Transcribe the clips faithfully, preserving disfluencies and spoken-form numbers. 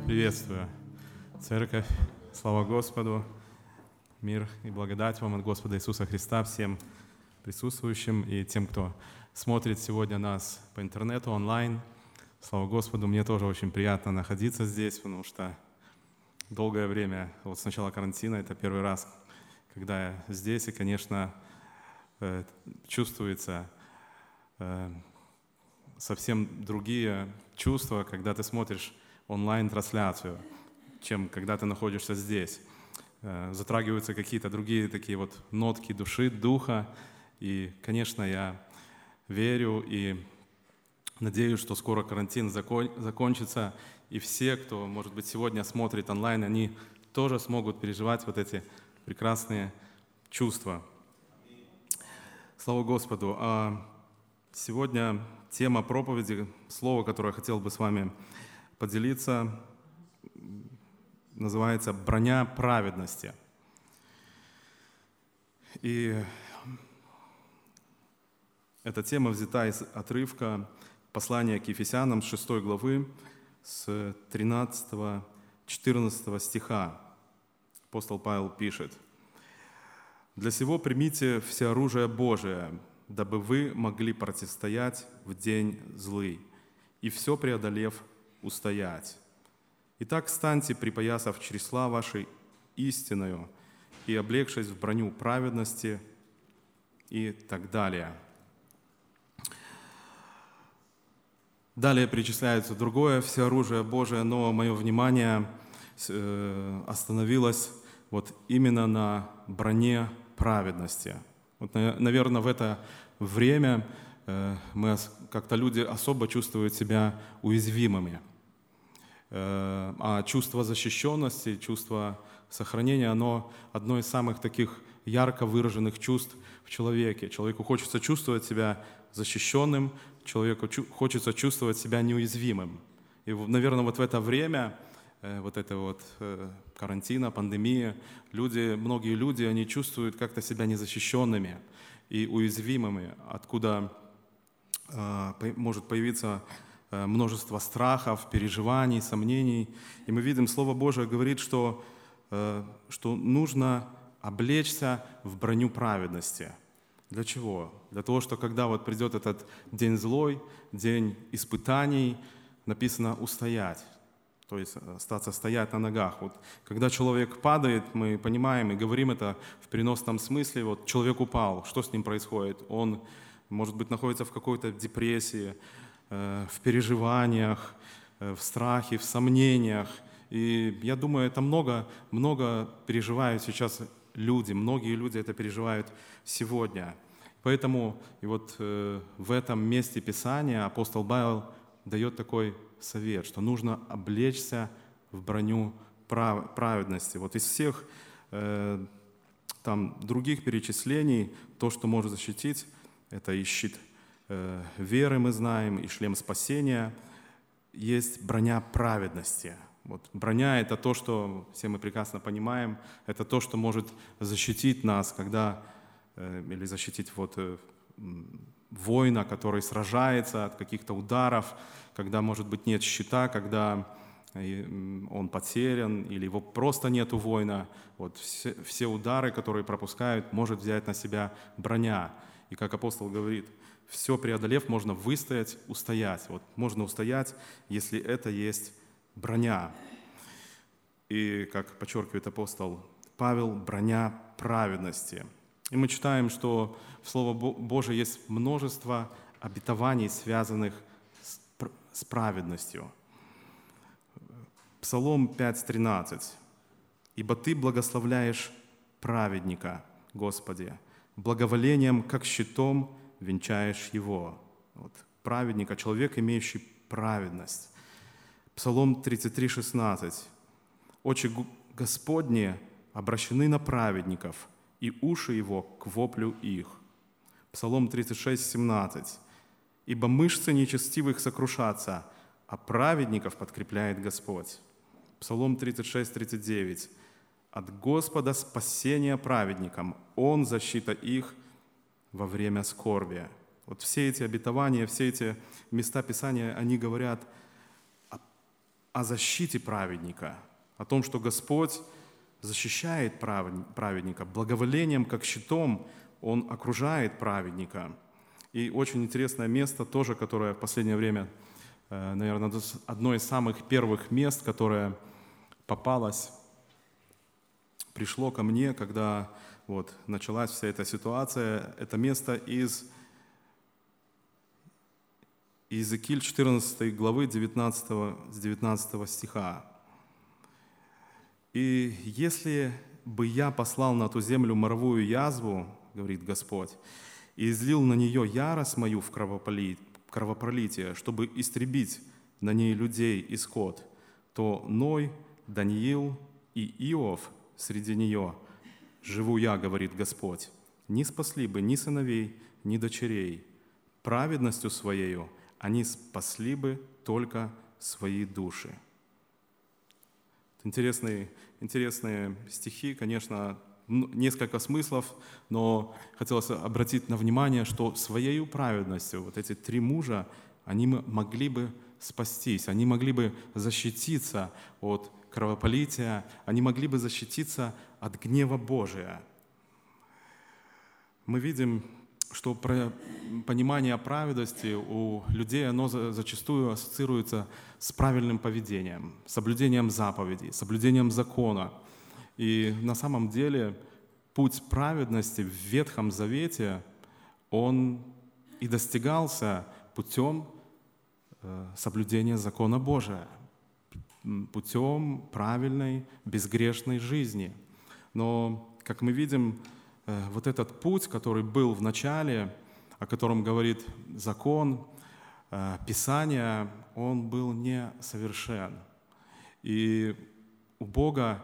Приветствую, Церковь, слава Господу, мир и благодать вам от Господа Иисуса Христа всем присутствующим и тем, кто смотрит сегодня нас по интернету, онлайн. Слава Господу, мне тоже очень приятно находиться здесь, потому что долгое время, вот с начала карантина, это первый раз, когда я здесь, и, конечно, чувствуется совсем другие чувства, когда ты смотришь онлайн-трансляцию, чем когда ты находишься здесь. Затрагиваются какие-то другие такие вот нотки души, духа. И, конечно, я верю и надеюсь, что скоро карантин закон, закончится, и все, кто, может быть, сегодня смотрит онлайн, они тоже смогут переживать вот эти прекрасные чувства. Слава Господу! А сегодня тема проповеди, слово, которое я хотел бы с вами поделиться, называется «Броня праведности». И эта тема взята из отрывка послания к Ефесянам с шестой главы, с тринадцатого-четырнадцатого стиха. Апостол Павел пишет: «Для сего примите все оружие Божие, дабы вы могли противостоять в день злый, и все преодолев, устоять. Итак, станьте, припоясав чресла вашей истиною и облегшись в броню праведности» и так далее. Далее перечисляется другое всеоружие Божие, но мое внимание остановилось вот именно на броне праведности. Вот, наверное, в это время мы как-то люди особо чувствуют себя уязвимыми. А чувство защищенности, чувство сохранения, оно одно из самых таких ярко выраженных чувств в человеке. Человеку хочется чувствовать себя защищенным, человеку хочется чувствовать себя неуязвимым. И, наверное, вот в это время, вот это вот карантина, пандемия, люди, многие люди, они чувствуют как-то себя незащищенными и уязвимыми, откуда может появиться множество страхов, переживаний, сомнений. И мы видим, Слово Божие говорит, что, что нужно облечься в броню праведности. Для чего? Для того, что когда вот придет этот день злой, день испытаний, написано «устоять», то есть остаться стоять на ногах. Вот, когда человек падает, мы понимаем и говорим это в переносном смысле, вот человек упал, что с ним происходит? Он, может быть, находится в какой-то депрессии, в переживаниях, в страхе, в сомнениях. И я думаю, это много, много переживают сейчас люди, многие люди это переживают сегодня. Поэтому и вот э, в этом месте Писания апостол Павел дает такой совет, что нужно облечься в броню прав, праведности. Вот из всех э, там других перечислений то, что может защитить, это и щит веры мы знаем, и шлем спасения, есть броня праведности. Вот броня — это то, что все мы прекрасно понимаем, это то, что может защитить нас, когда, или защитить вот воина, который сражается от каких-то ударов, когда, может быть, нет щита, когда он потерян, или его просто нет у воина. Вот все, все удары, которые пропускают, может взять на себя броня. И как апостол говорит, все преодолев, можно выстоять, устоять. Вот можно устоять, если это есть броня. И, как подчеркивает апостол Павел, броня праведности. И мы читаем, что в Слове Божие есть множество обетований, связанных с праведностью. Псалом пять тринадцать. «Ибо Ты благословляешь праведника, Господи, благоволением, как щитом, венчаешь его». Вот, праведника, человек, имеющий праведность. Псалом тридцать три шестнадцать. «Очи Господни обращены на праведников, и уши его к воплю их». Псалом тридцать шесть семнадцать. «Ибо мышцы нечестивых сокрушатся, а праведников подкрепляет Господь». Псалом тридцать шесть тридцать девять. «От Господа спасение праведникам, Он защита их во время скорби». Вот все эти обетования, все эти места Писания, они говорят о о защите праведника, о том, что Господь защищает праведника, благоволением, как щитом Он окружает праведника. И очень интересное место тоже, которое в последнее время, наверное, одно из самых первых мест, которое попалось, пришло ко мне, когда вот началась вся эта ситуация. Это место из Иезекииль четырнадцатой главы девятнадцатого, с девятнадцатого стиха. «И если бы я послал на ту землю моровую язву, — говорит Господь, — и излил на нее ярость мою в кровопролитие, чтобы истребить на ней людей и скот, то Ной, Даниил и Иов среди нее, живу я, — говорит Господь, — не спасли бы ни сыновей, ни дочерей. Праведностью своею они спасли бы только свои души». Интересные, интересные стихи, конечно, несколько смыслов, но хотелось обратить на внимание, что своей праведностью вот эти три мужа, они могли бы спастись, они могли бы защититься от кровопролития, они могли бы защититься от гнева Божия. Мы видим, что понимание праведности у людей, оно зачастую ассоциируется с правильным поведением, соблюдением заповедей, соблюдением закона. И на самом деле путь праведности в Ветхом Завете, он и достигался путем соблюдения закона Божия, путем правильной, безгрешной жизни. Но, как мы видим, вот этот путь, который был в начале, о котором говорит закон, Писание, он был несовершен. И у Бога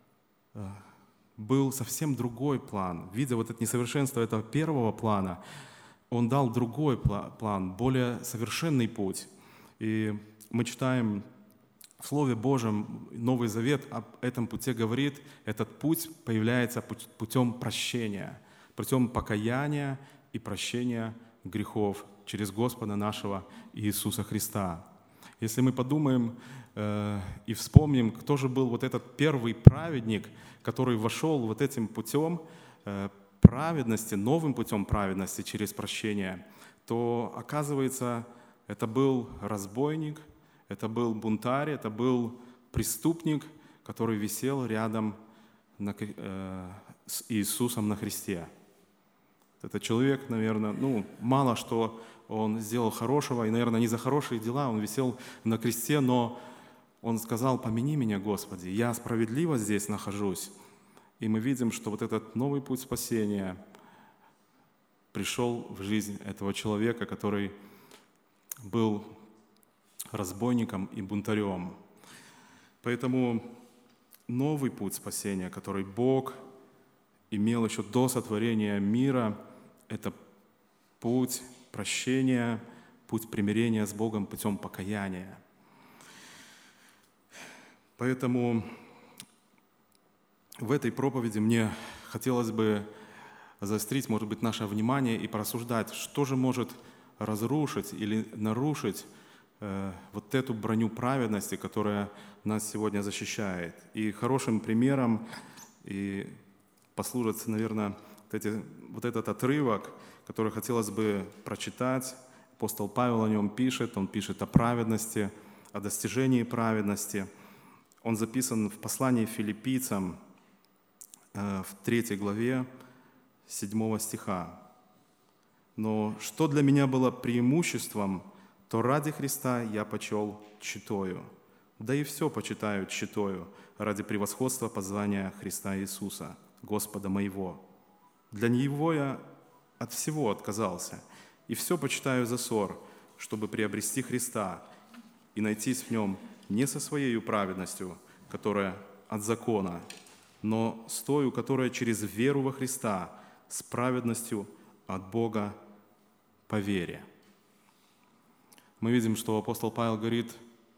был совсем другой план. Видя вот это несовершенство этого первого плана, Он дал другой план, более совершенный путь. И мы читаем в Слове Божьем, Новый Завет об этом пути говорит, этот путь появляется путем прощения, путем покаяния и прощения грехов через Господа нашего Иисуса Христа. Если мы подумаем э, и вспомним, кто же был вот этот первый праведник, который вошел вот этим путем э, праведности, новым путем праведности через прощение, то оказывается, это был разбойник, это был бунтарь, это был преступник, который висел рядом на, э, с Иисусом на кресте. Этот человек, наверное, ну, мало что он сделал хорошего, и, наверное, не за хорошие дела он висел на кресте, но он сказал: «Помяни меня, Господи, я справедливо здесь нахожусь». И мы видим, что вот этот новый путь спасения пришел в жизнь этого человека, который был разбойником и бунтарем. Поэтому новый путь спасения, который Бог имел еще до сотворения мира, это путь прощения, путь примирения с Богом путем покаяния. Поэтому в этой проповеди мне хотелось бы заострить, может быть, наше внимание и порассуждать, что же может разрушить или нарушить э, вот эту броню праведности, которая нас сегодня защищает. И хорошим примером и послужит, наверное, вот, эти, вот этот отрывок, который хотелось бы прочитать. Апостол Павел о нем пишет, он пишет о праведности, о достижении праведности. Он записан в послании филиппийцам в третьей главе седьмого стиха. «Но что для меня было преимуществом, то ради Христа я почел тщетою, да и все почитаю тщетою ради превосходства познания Христа Иисуса, Господа моего. Для Него я от всего отказался, и все почитаю за ссор, чтобы приобрести Христа и найтись в Нем не со своей праведностью, которая от закона, но с той, которая через веру во Христа, с праведностью от Бога по вере». Мы видим, что апостол Павел говорит,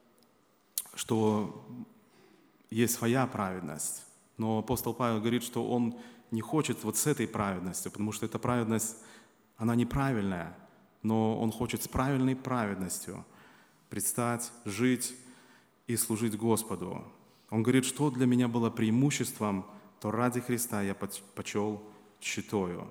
что есть своя праведность, но апостол Павел говорит, что он не хочет вот с этой праведностью, потому что эта праведность, она неправильная, но он хочет с правильной праведностью предстать, жить и служить Господу. Он говорит, что для меня было преимуществом, то ради Христа я почел тщетою.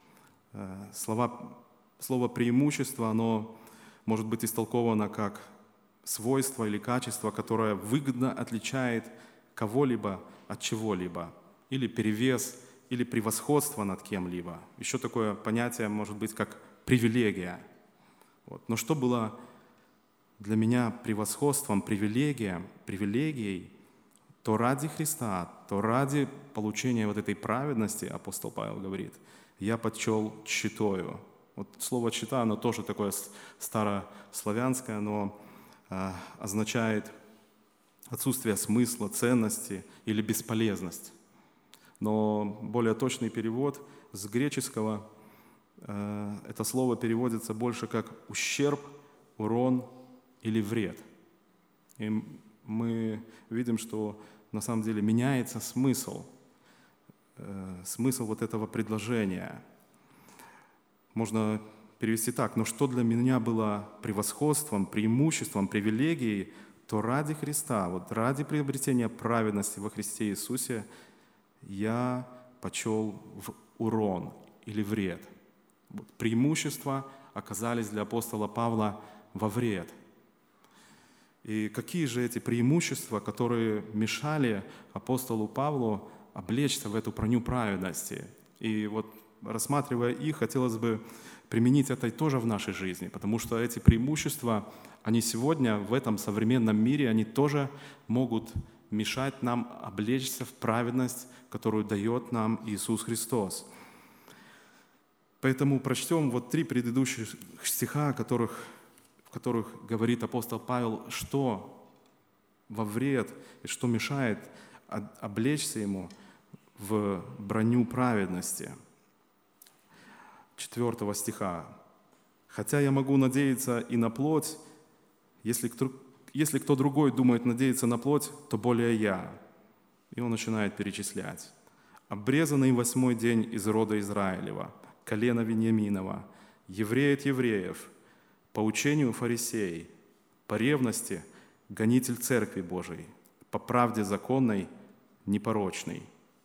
Слова, слово «преимущество», оно может быть истолковано как свойство или качество, которое выгодно отличает кого-либо от чего-либо, или перевес, или превосходство над кем-либо. Еще такое понятие может быть как привилегия. Вот. Но что было для меня превосходством, привилегией, привилегией, то ради Христа, то ради получения вот этой праведности, апостол Павел говорит, я почел тщетою. Вот слово «тщета», оно тоже такое старославянское, оно э, означает отсутствие смысла, ценности или бесполезность. Но более точный перевод с греческого, э, это слово переводится больше как ущерб, урон или вред. И мы видим, что на самом деле меняется смысл, э, смысл вот этого предложения. Можно перевести так: но что для меня было превосходством, преимуществом, привилегией, то ради Христа, вот ради приобретения праведности во Христе Иисусе, я почел в урон или вред. Вот преимущества оказались для апостола Павла во вред. И какие же эти преимущества, которые мешали апостолу Павлу облечься в эту броню праведности? И вот рассматривая их, хотелось бы применить это тоже в нашей жизни, потому что эти преимущества, они сегодня в этом современном мире, они тоже могут мешать нам облечься в праведность, которую дает нам Иисус Христос. Поэтому прочтем вот три предыдущих стиха, о которых, в которых говорит апостол Павел, что во вред и что мешает облечься ему в броню праведности. Четвертого стиха. «Хотя я могу надеяться и на плоть, если кто, если кто другой думает надеяться на плоть, то более я». И он начинает перечислять. «Обрезанный восьмой день из рода Израилева, колена Вениаминова, еврей от евреев, по учению фарисей, по ревности гонитель Церкви Божией, по правде законной непорочный».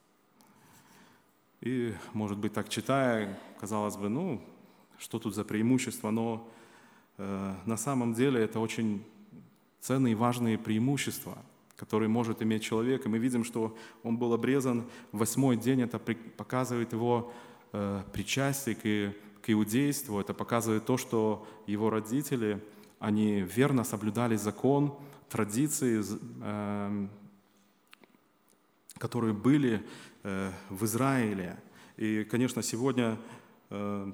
И, может быть, так читая, казалось бы, ну, что тут за преимущество, но э, на самом деле это очень ценные и важные преимущества, которые может иметь человек. И мы видим, что он был обрезан в восьмой день, это при, показывает его э, причастие к, к иудейству, это показывает то, что его родители, они верно соблюдали закон, традиции, э, которые были э, в Израиле. И, конечно, сегодня э,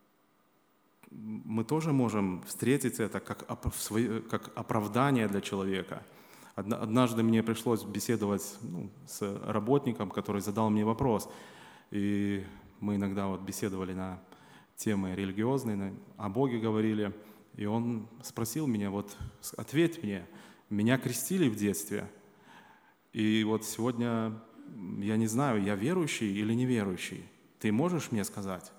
мы тоже можем встретить это как, оп- свое, как оправдание для человека. Однажды мне пришлось беседовать ну, с работником, который задал мне вопрос. И мы иногда вот беседовали на темы религиозные, о Боге говорили. И он спросил меня, вот ответь мне, меня крестили в детстве? И вот сегодня я не знаю, я верующий или неверующий. Ты можешь мне сказать?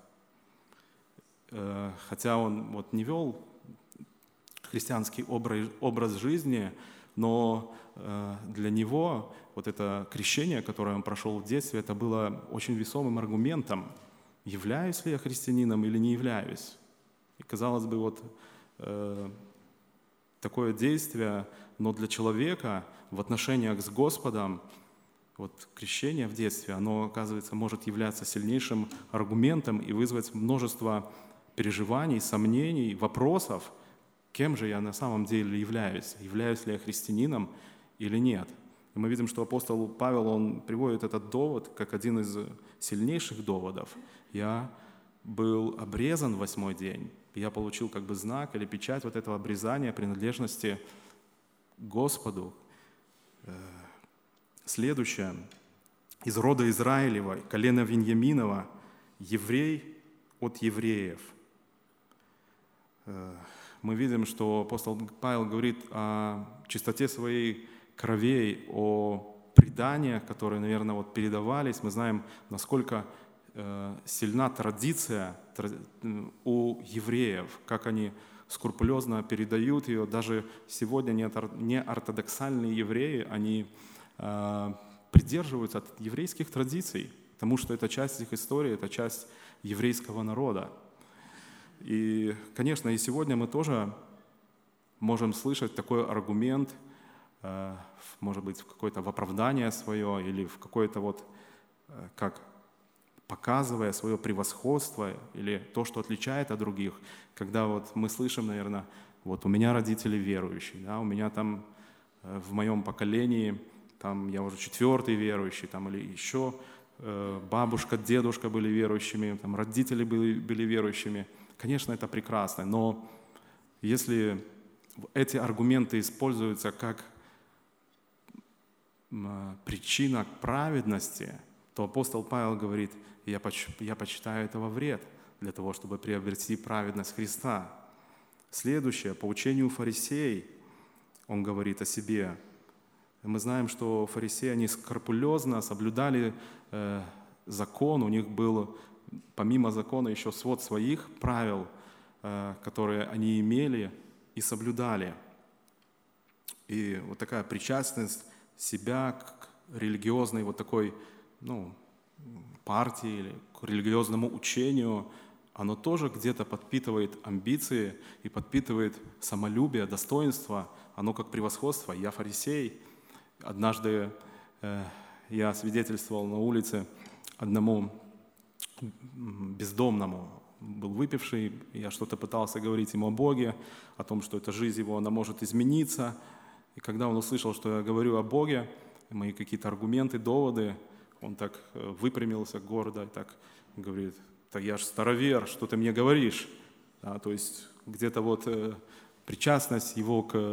Хотя он вот не вел христианский образ, образ жизни, но для него вот это крещение, которое он прошел в детстве, это было очень весомым аргументом, являюсь ли я христианином или не являюсь. И казалось бы, вот э, такое действие, но для человека в отношениях с Господом, вот крещение в детстве, оно, оказывается, может являться сильнейшим аргументом и вызвать множество переживаний, сомнений, вопросов, кем же я на самом деле являюсь, являюсь ли я христианином или нет. И мы видим, что апостол Павел, он приводит этот довод как один из сильнейших доводов. Я был обрезан в восьмой день, и я получил как бы знак или печать вот этого обрезания, принадлежности Господу. Следующее. Из рода Израилева, колена Веньяминова, еврей от евреев. Мы видим, что апостол Павел говорит о чистоте своей кровей, о преданиях, которые, наверное, вот передавались. Мы знаем, насколько сильна традиция у евреев, как они скрупулезно передают ее. Даже сегодня неортодоксальные евреи, они э, придерживаются от еврейских традиций, потому что это часть их истории, это часть еврейского народа. И, конечно, и сегодня мы тоже можем слышать такой аргумент, э, может быть, в какое-то в оправдание свое или в какое-то вот, э, как показывая свое превосходство или то, что отличает от других, когда вот мы слышим, наверное, вот у меня родители верующие, да, у меня там э, в моем поколении, там я уже четвертый верующий, там, или еще э, бабушка, дедушка были верующими, там, родители были, были верующими. Конечно, это прекрасно, но если эти аргументы используются как э, причина к праведности, то апостол Павел говорит: я, поч, я почитаю этого вред для того, чтобы приобрести праведность Христа. Следующее, по учению фарисеев, он говорит о себе. Мы знаем, что фарисеи, они скрупулезно соблюдали э, закон, у них был помимо закона еще свод своих правил, э, которые они имели и соблюдали. И вот такая причастность себя к религиозной вот такой, ну, партии или к религиозному учению, оно тоже где-то подпитывает амбиции и подпитывает самолюбие, достоинство, оно как превосходство. Я фарисей. Однажды э, я свидетельствовал на улице одному бездомному, был выпивший, я что-то пытался говорить ему о Боге, о том, что эта жизнь его, она может измениться. И когда он услышал, что я говорю о Боге, мои какие-то аргументы, доводы, он так выпрямился гордо, так говорит: «Так я же старовер, что ты мне говоришь?» Да, то есть где-то вот э, причастность его к,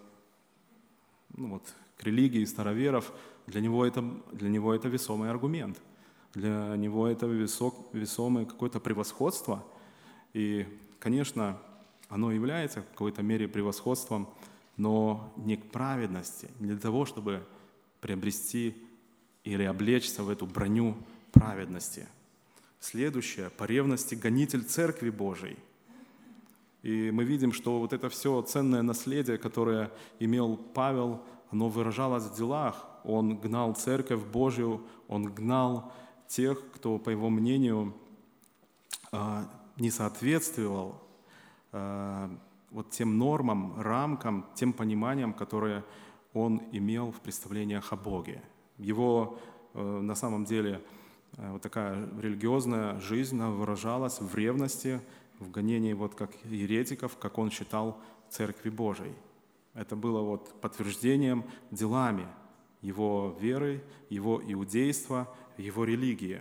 ну вот, к религии староверов, для него это, для него это весомый аргумент. Для него это весок, весомое какое-то превосходство. И, конечно, оно является в какой-то мере превосходством, но не к праведности, не для того, чтобы приобрести или облечься в эту броню праведности. Следующее, по ревности гонитель Церкви Божией. И мы видим, что вот это все ценное наследие, которое имел Павел, оно выражалось в делах. Он гнал Церковь Божию, он гнал тех, кто, по его мнению, не соответствовал вот тем нормам, рамкам, тем пониманиям, которые он имел в представлениях о Боге. Его на самом деле вот такая религиозная жизнь выражалась в ревности, в гонении вот как еретиков, как он считал Церкви Божией. Это было вот подтверждением делами его веры, его иудейства, его религии.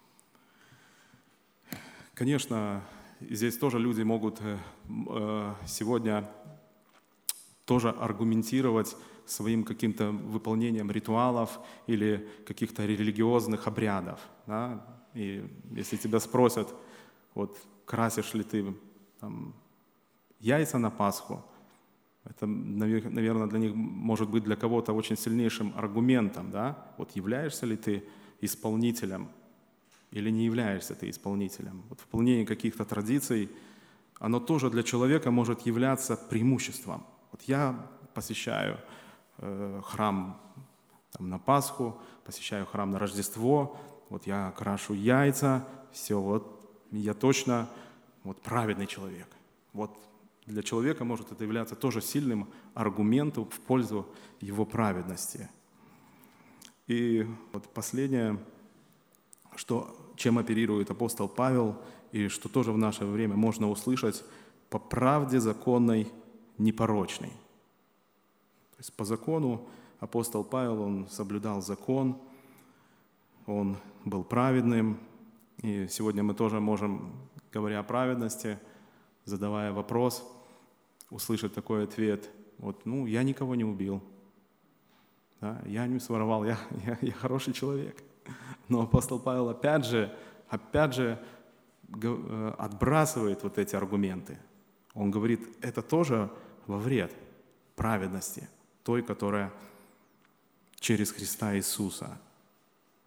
Конечно, здесь тоже люди могут сегодня тоже аргументировать своим каким-то выполнением ритуалов или каких-то религиозных обрядов. Да? И если тебя спросят, вот красишь ли ты там яйца на Пасху, это, наверное, для них может быть для кого-то очень сильнейшим аргументом. Да? Вот являешься ли ты исполнителем или не являешься ты исполнителем? Вот выполнение каких-то традиций, оно тоже для человека может являться преимуществом. Вот я посещаю э, храм там, на Пасху, посещаю храм на Рождество, вот я крашу яйца, все, вот я точно вот, праведный человек. Вот для человека может это являться тоже сильным аргументом в пользу его праведности. И вот последнее, что, чем оперирует апостол Павел, и что тоже в наше время можно услышать: по правде законной непорочной. То есть по закону апостол Павел, он соблюдал закон, он был праведным. И сегодня мы тоже можем, говоря о праведности, задавая вопрос, услышать такой ответ: вот, ну, я никого не убил, да, я не своровал, я, я, я хороший человек. Но апостол Павел опять же, опять же отбрасывает вот эти аргументы. Он говорит, это тоже во вред праведности, той, которая через Христа Иисуса.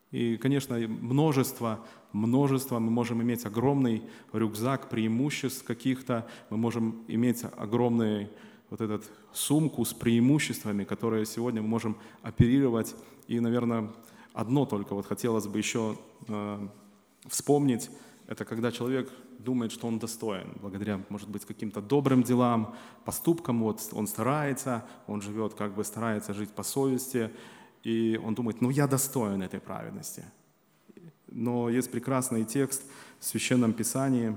И, конечно, множество, множество, мы можем иметь огромный рюкзак преимуществ каких-то, мы можем иметь огромную вот эту сумку с преимуществами, которые сегодня мы можем оперировать. И, наверное, одно только вот хотелось бы еще э, вспомнить, это когда человек думает, что он достоин, благодаря, может быть, каким-то добрым делам, поступкам, вот он старается, он живет, как бы старается жить по совести, и он думает, ну я достоин этой праведности. Но есть прекрасный текст в Священном Писании,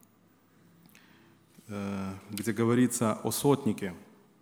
где говорится о сотнике.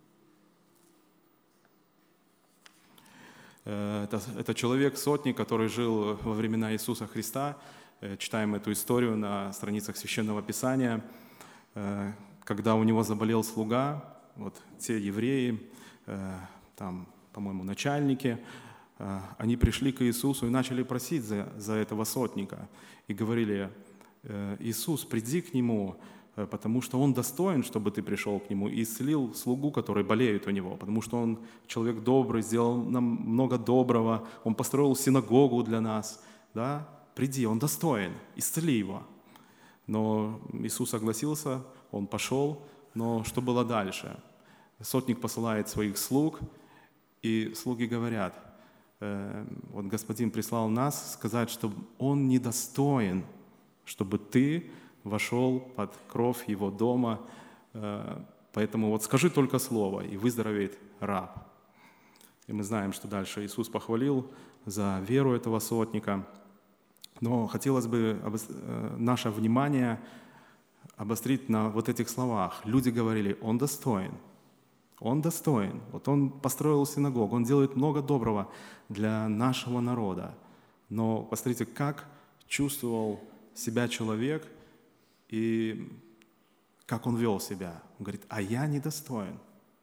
Это, это человек-сотник, который жил во времена Иисуса Христа. Читаем эту историю на страницах Священного Писания, когда у него заболел слуга, вот те евреи, там, по-моему, начальники, они пришли к Иисусу и начали просить за, за этого сотника. И говорили, Иисус, приди к нему, потому что он достоин, чтобы ты пришел к нему и исцелил слугу, который болеет у него, потому что он человек добрый, сделал нам много доброго, он построил синагогу для нас, да? Приди, он достоин, исцели его. Но Иисус согласился, он пошел, но что было дальше? Сотник посылает своих слуг, и слуги говорят, э, вот Господин прислал нас сказать, что он недостоин, чтобы ты вошел под кров его дома, э, поэтому вот скажи только слово, и выздоровеет раб. И мы знаем, что дальше Иисус похвалил за веру этого сотника. Но хотелось бы наше внимание обострить на вот этих словах. Люди говорили, он достоин, он достоин. Вот он построил синагогу, он делает много доброго для нашего народа. Но посмотрите, как чувствовал себя человек и как он вел себя. Он говорит, а я недостоин,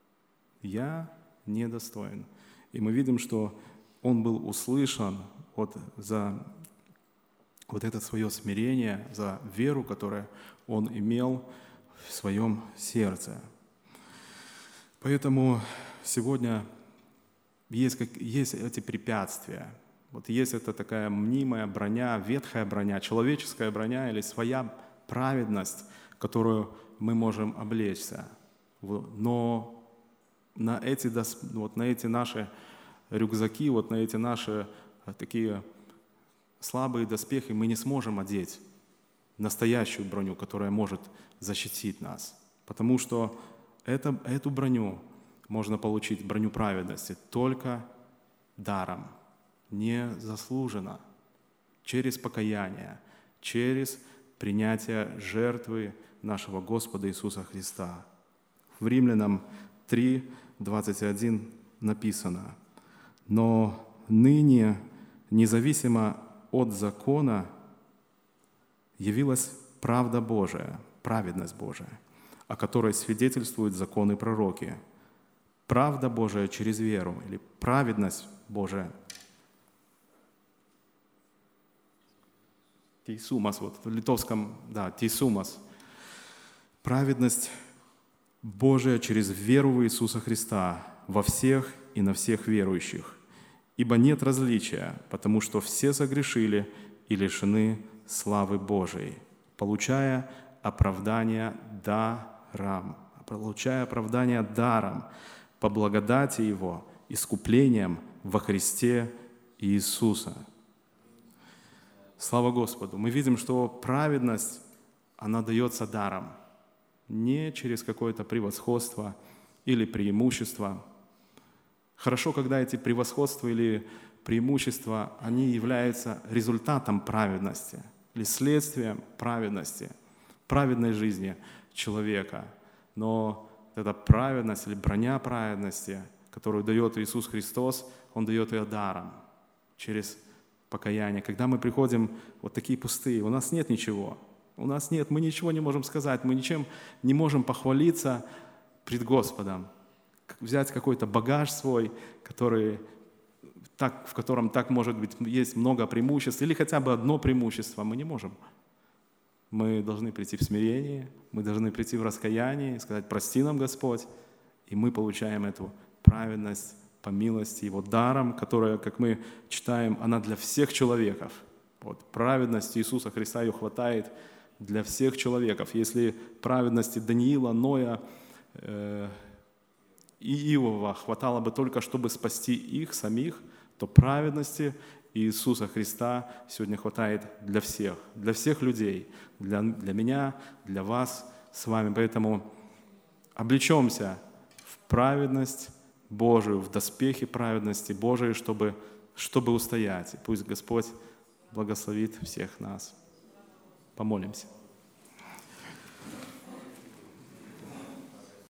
я недостоин. И мы видим, что он был услышан вот за вот это свое смирение, за веру, которую он имел в своем сердце. Поэтому сегодня есть, как, есть эти препятствия. Вот есть эта такая мнимая броня, ветхая броня, человеческая броня или своя праведность, которую мы можем облечься. Но на эти, вот на эти наши рюкзаки, вот на эти наши такие слабые доспехи мы не сможем одеть настоящую броню, которая может защитить нас. Потому что это, эту броню можно получить, броню праведности, только даром, незаслуженно, через покаяние, через принятие жертвы нашего Господа Иисуса Христа. В Римлянам три, двадцать один написано: «Но ныне, независимо от закона, явилась правда Божия, праведность Божия, о которой свидетельствуют законы и пророки. Правда Божия через веру, или праведность Божия». Тейсумас, вот в литовском, да, тейсумас. Праведность Божия через веру в Иисуса Христа во всех и на всех верующих. Ибо нет различия, потому что все согрешили и лишены славы Божией, получая оправдание даром, получая оправдание даром по благодати Его, искуплением во Христе Иисуса. Слава Господу! Мы видим, что праведность, она дается даром, не через какое-то превосходство или преимущество. Хорошо, когда эти превосходства или преимущества, они являются результатом праведности или следствием праведности, праведной жизни человека. Но эта праведность или броня праведности, которую дает Иисус Христос, Он дает ее даром, через покаяние. Когда мы приходим вот такие пустые, у нас нет ничего, у нас нет, мы ничего не можем сказать, мы ничем не можем похвалиться пред Господом. Взять какой-то багаж свой, который, так, в котором так, может быть, есть много преимуществ, или хотя бы одно преимущество, мы не можем. Мы должны прийти в смирение, мы должны прийти в раскаяние и сказать: «Прости нам, Господь», и мы получаем эту праведность, по милости Его даром, которая, как мы читаем, она для всех человеков. Вот, праведность Иисуса Христа ее хватает для всех человеков. Если праведности Даниила, Ноя э, и Иова хватало бы только, чтобы спасти их самих, то праведности Иисуса Христа сегодня хватает для всех, для всех людей, для, для меня, для вас с вами. Поэтому облечемся в праведность Божию, в доспехи праведности Божией, чтобы, чтобы устоять. И пусть Господь благословит всех нас. Помолимся.